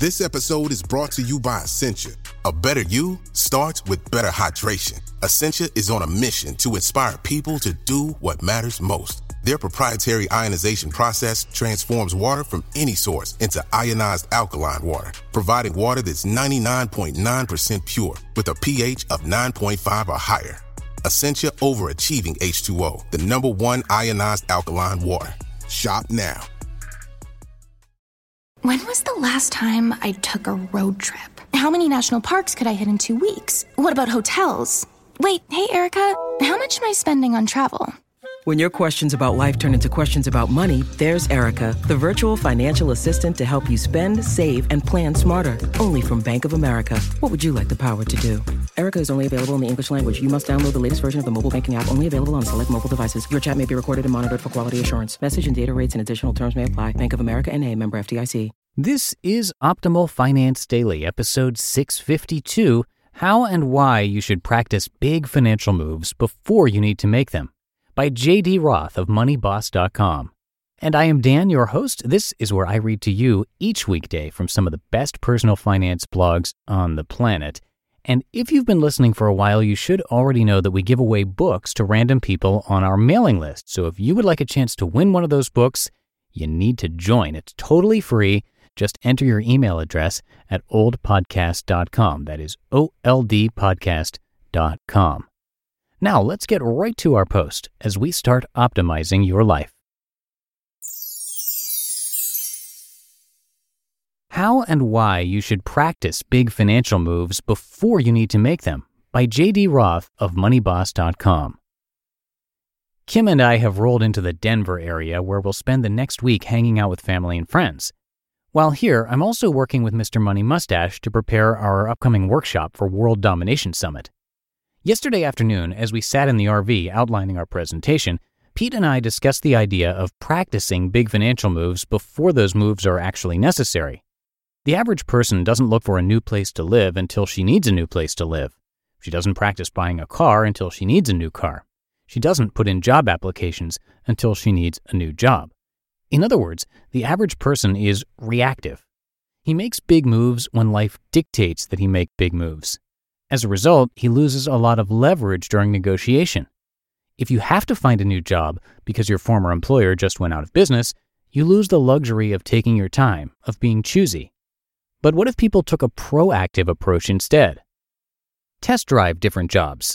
This episode is brought to you by Essentia. A better you starts with better hydration. Essentia is on a mission to inspire people to do what matters most. Their proprietary ionization process transforms water from any source into ionized alkaline water, providing water that's 99.9% pure with a pH of 9.5 or higher. Essentia Overachieving H2O, the #1 ionized alkaline water. Shop now. When was the last time I took a road trip? How many national parks could I hit in 2 weeks? What about hotels? Wait, hey, Erica, how much am I spending on travel? When your questions about life turn into questions about money, there's Erica, the virtual financial assistant to help you spend, save, and plan smarter. Only from Bank of America. What would you like the power to do? Erica is only available in the English language. You must download the latest version of the mobile banking app, only available on select mobile devices. Your chat may be recorded and monitored for quality assurance. Message and data rates and additional terms may apply. Bank of America N.A., member FDIC. This is Optimal Finance Daily, episode 652, How and Why You Should Practice Big Financial Moves Before You Need to Make Them, by J.D. Roth of MoneyBoss.com. And I am Dan, your host. This is where I read to you each weekday from some of the best personal finance blogs on the planet. And if you've been listening for a while, you should already know that we give away books to random people on our mailing list. So if you would like a chance to win one of those books, you need to join. It's totally free. Just enter your email address at oldpodcast.com. That is oldpodcast.com. Now, let's get right to our post as we start optimizing your life. How and Why You Should Practice Big Financial Moves Before You Need to Make Them, by J.D. Roth of MoneyBoss.com. Kim and I have rolled into the Denver area where we'll spend the next week hanging out with family and friends. While here, I'm also working with Mr. Money Mustache to prepare our upcoming workshop for World Domination Summit. Yesterday afternoon, as we sat in the RV outlining our presentation, Pete and I discussed the idea of practicing big financial moves before those moves are actually necessary. The average person doesn't look for a new place to live until she needs a new place to live. She doesn't practice buying a car until she needs a new car. She doesn't put in job applications until she needs a new job. In other words, the average person is reactive. He makes big moves when life dictates that he make big moves. As a result, he loses a lot of leverage during negotiation. If you have to find a new job because your former employer just went out of business, you lose the luxury of taking your time, of being choosy. But what if people took a proactive approach instead? Test drive different jobs.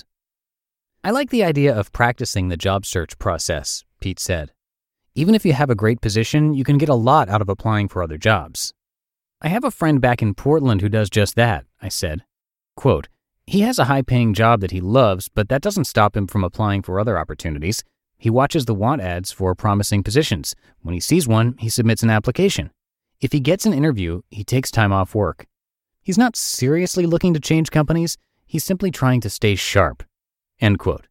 I like the idea of practicing the job search process, Pete said. Even if you have a great position, you can get a lot out of applying for other jobs. I have a friend back in Portland who does just that, I said. Quote, he has a high-paying job that he loves, but that doesn't stop him from applying for other opportunities. He watches the want ads for promising positions. When he sees one, he submits an application. If he gets an interview, he takes time off work. He's not seriously looking to change companies. He's simply trying to stay sharp. End quote.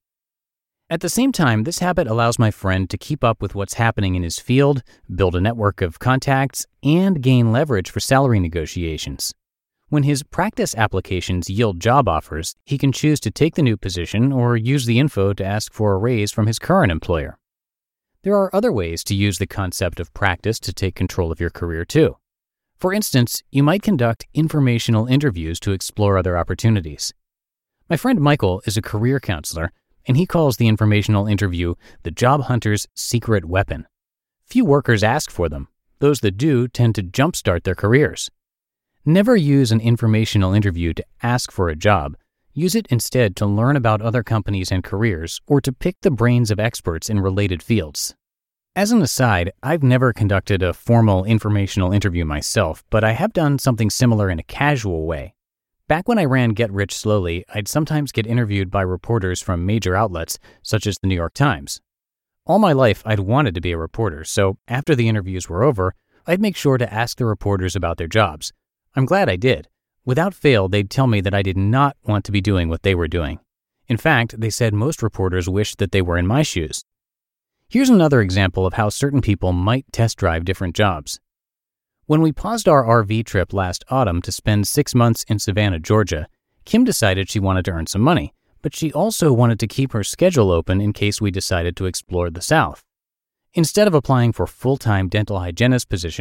At the same time, this habit allows my friend to keep up with what's happening in his field, build a network of contacts, and gain leverage for salary negotiations. When his practice applications yield job offers, he can choose to take the new position or use the info to ask for a raise from his current employer. There are other ways to use the concept of practice to take control of your career too. For instance, you might conduct informational interviews to explore other opportunities. My friend Michael is a career counselor, and he calls the informational interview the job hunter's secret weapon. Few workers ask for them. Those that do tend to jumpstart their careers. Never use an informational interview to ask for a job. Use it instead to learn about other companies and careers or to pick the brains of experts in related fields. As an aside, I've never conducted a formal informational interview myself, but I have done something similar in a casual way. Back when I ran Get Rich Slowly, I'd sometimes get interviewed by reporters from major outlets, such as the New York Times. All my life, I'd wanted to be a reporter, so after the interviews were over, I'd make sure to ask the reporters about their jobs. I'm glad I did. Without fail, they'd tell me that I did not want to be doing what they were doing. In fact, they said most reporters wished that they were in my shoes. Here's another example of how certain people might test drive different jobs. When we paused our RV trip last autumn to spend 6 months in Savannah, Georgia, Kim decided she wanted to earn some money, but she also wanted to keep her schedule open in case we decided to explore the South. Instead of applying for full-time dental hygienist positions,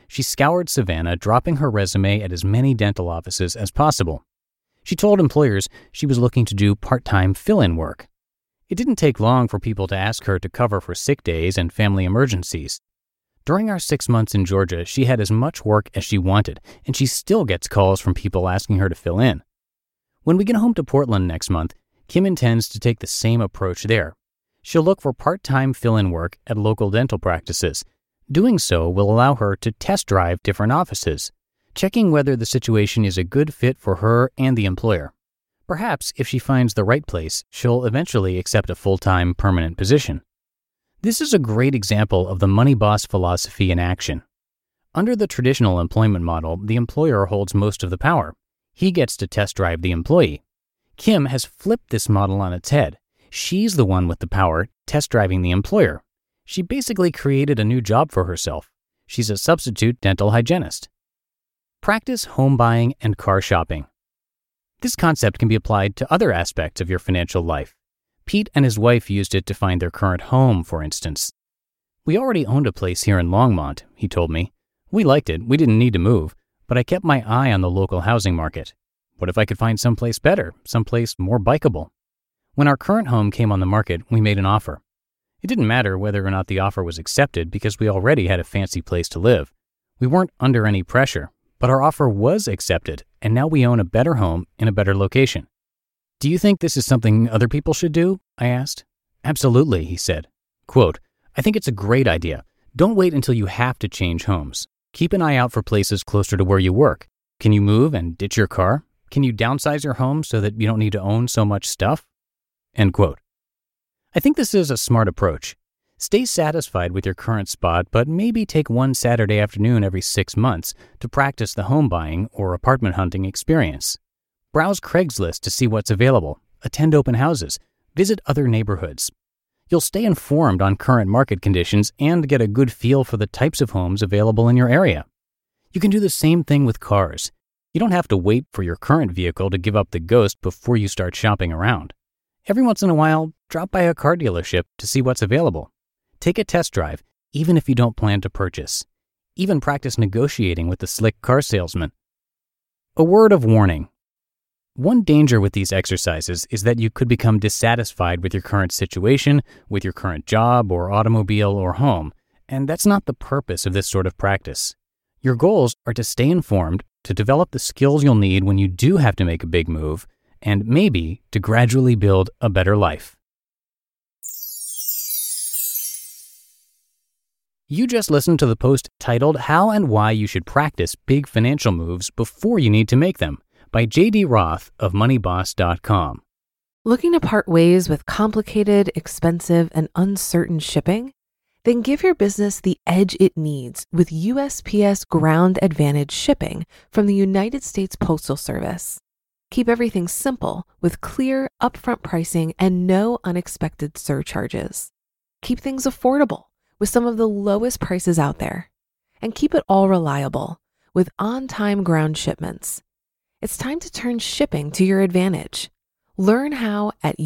She scoured Savannah, dropping her resume at as many dental offices as possible. She told employers she was looking to do part-time fill-in work. It didn't take long for people to ask her to cover for sick days and family emergencies. During our 6 months in Georgia, she had as much work as she wanted, and she still gets calls from people asking her to fill in. When we get home to Portland next month, Kim intends to take the same approach there. She'll look for part-time fill-in work at local dental practices. Doing so will allow her to test drive different offices, checking whether the situation is a good fit for her and the employer. Perhaps if she finds the right place, she'll eventually accept a full-time permanent position. This is a great example of the Money Boss philosophy in action. Under the traditional employment model, the employer holds most of the power. He gets to test drive the employee. Kim has flipped this model on its head. She's the one with the power, test driving the employer. She basically created a new job for herself. She's a substitute dental hygienist. Practice home buying and car shopping. This concept can be applied to other aspects of your financial life. Pete and his wife used it to find their current home, for instance. We already owned a place here in Longmont, he told me. We liked it, we didn't need to move, but I kept my eye on the local housing market. What if I could find someplace better, someplace more bikeable? When our current home came on the market, we made an offer. It didn't matter whether or not the offer was accepted because we already had a fancy place to live. We weren't under any pressure, but our offer was accepted, and now we own a better home in a better location. Do you think this is something other people should do? I asked. Absolutely, he said. Quote, I think it's a great idea. Don't wait until you have to change homes. Keep an eye out for places closer to where you work. Can you move and ditch your car? Can you downsize your home so that you don't need to own so much stuff? End quote. I think this is a smart approach. Stay satisfied with your current spot, but maybe take one Saturday afternoon every 6 months to practice the home buying or apartment hunting experience. Browse Craigslist to see what's available, attend open houses, visit other neighborhoods. You'll stay informed on current market conditions and get a good feel for the types of homes available in your area. You can do the same thing with cars. You don't have to wait for your current vehicle to give up the ghost before you start shopping around. Every once in a while, drop by a car dealership to see what's available. Take a test drive, even if you don't plan to purchase. Even practice negotiating with the slick car salesman. A word of warning. One danger with these exercises is that you could become dissatisfied with your current situation, with your current job or automobile or home, and that's not the purpose of this sort of practice. Your goals are to stay informed, to develop the skills you'll need when you do have to make a big move, and maybe to gradually build a better life. You just listened to the post titled How and Why You Should Practice Big Financial Moves Before You Need to Make Them by J.D. Roth of MoneyBoss.com. Looking to part ways with complicated, expensive, and uncertain shipping? Then give your business the edge it needs with USPS Ground Advantage shipping from the United States Postal Service. Keep everything simple with clear, upfront pricing and no unexpected surcharges. Keep things affordable with some of the lowest prices out there. And keep it all reliable with on-time ground shipments. It's time to turn shipping to your advantage. Learn how at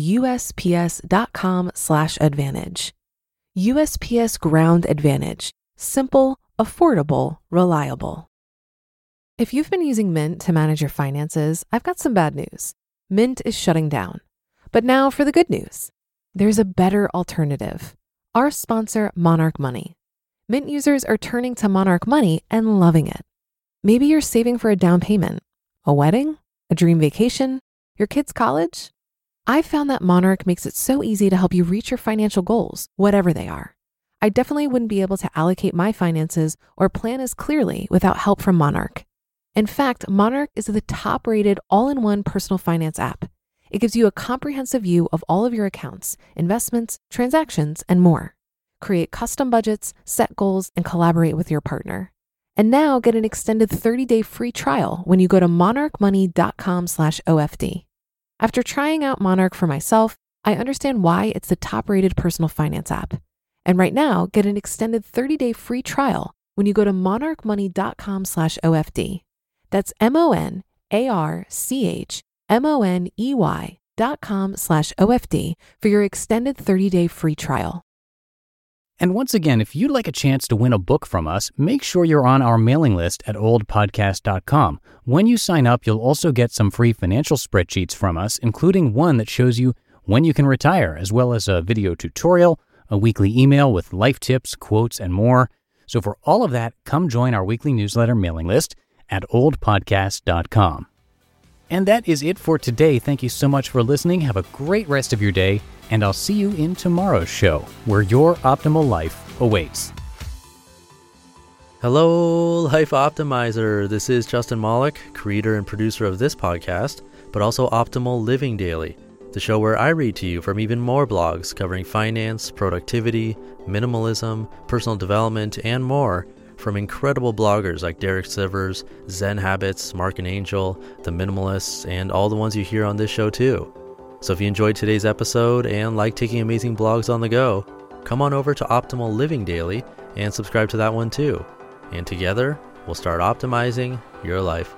USPS.com/advantage. USPS Ground Advantage. Simple, affordable, reliable. If you've been using Mint to manage your finances, I've got some bad news. Mint is shutting down. But now for the good news. There's a better alternative. Our sponsor, Monarch Money. Mint users are turning to Monarch Money and loving it. Maybe you're saving for a down payment, a wedding, a dream vacation, your kids' college. I've found that Monarch makes it so easy to help you reach your financial goals, whatever they are. I definitely wouldn't be able to allocate my finances or plan as clearly without help from Monarch. In fact, Monarch is the top-rated all-in-one personal finance app. It gives you a comprehensive view of all of your accounts, investments, transactions, and more. Create custom budgets, set goals, and collaborate with your partner. And now get an extended 30-day free trial when you go to monarchmoney.com/OFD. After trying out Monarch for myself, I understand why it's the top-rated personal finance app. And right now, get an extended 30-day free trial when you go to monarchmoney.com/OFD. That's MONARCHMONEY.com/OFD for your extended 30-day free trial. And once again, if you'd like a chance to win a book from us, make sure you're on our mailing list at oldpodcast.com. When you sign up, you'll also get some free financial spreadsheets from us, including one that shows you when you can retire, as well as a video tutorial, a weekly email with life tips, quotes, and more. So for all of that, come join our weekly newsletter mailing list at oldpodcast.com. And that is it for today. Thank you so much for listening. Have a great rest of your day, and I'll see you in tomorrow's show, where your optimal life awaits. Hello, Life Optimizer. This is Justin Malik, creator and producer of this podcast, but also Optimal Living Daily, the show where I read to you from even more blogs covering finance, productivity, minimalism, personal development, and more, from incredible bloggers like Derek Sivers, Zen Habits, Mark and Angel, The Minimalists, and all the ones you hear on this show too. So if you enjoyed today's episode and like taking amazing blogs on the go, come on over to Optimal Living Daily and subscribe to that one too. And together, we'll start optimizing your life.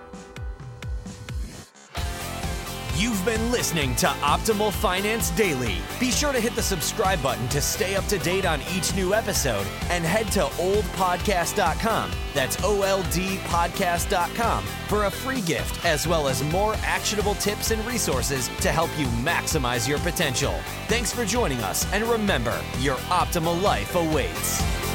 You've been listening to Optimal Finance Daily. Be sure to hit the subscribe button to stay up to date on each new episode, and head to oldpodcast.com, that's OLDpodcast.com, for a free gift as well as more actionable tips and resources to help you maximize your potential. Thanks for joining us, and remember, your optimal life awaits.